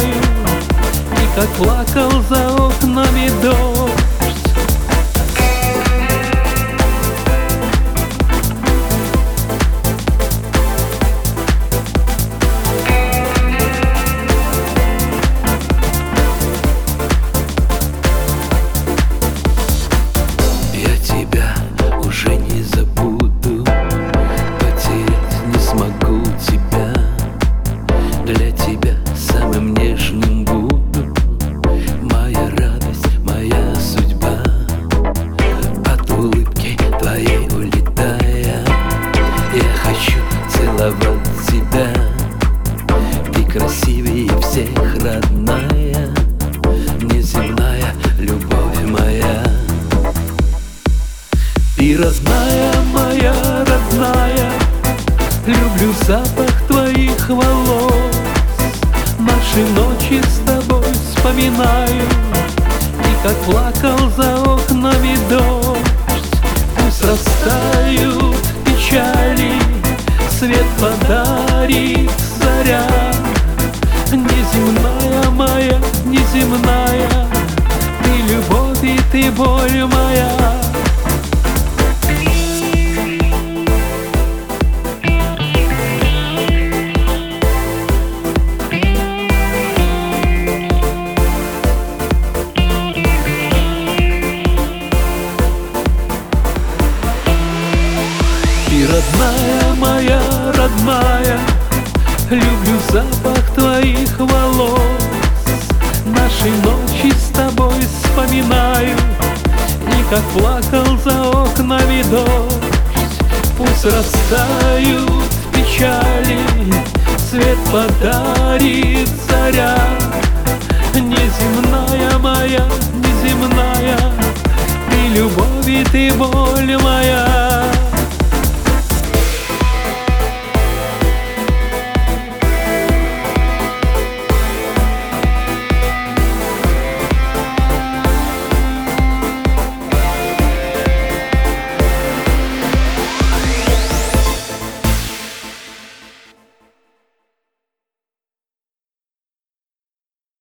вспоминаю, и как плакал за окнами дождь. Я тебя уже не забуду, потерять не смогу тебя. Для тебя самым нежным буду, моя радость, моя судьба. От улыбки твоей улетая, я хочу целовать тебя. Ты красивее всех, родная, неземная любовь моя. Ты родная, моя родная, люблю запах твоих волос. Наши ночи с тобой вспоминаю, и как плакал за окнами дождь. Пусть растают печали, свет подарит заря. Неземная моя, неземная, ты любовь и ты боль моя. Ты родная, моя родная, люблю запах твоих волос. Наши ночи с тобой вспоминаю, и как плакал за окнами дождь. Пусть растают печали, свет подарит заря. Неземная моя, неземная, ты любовь и ты боль моя.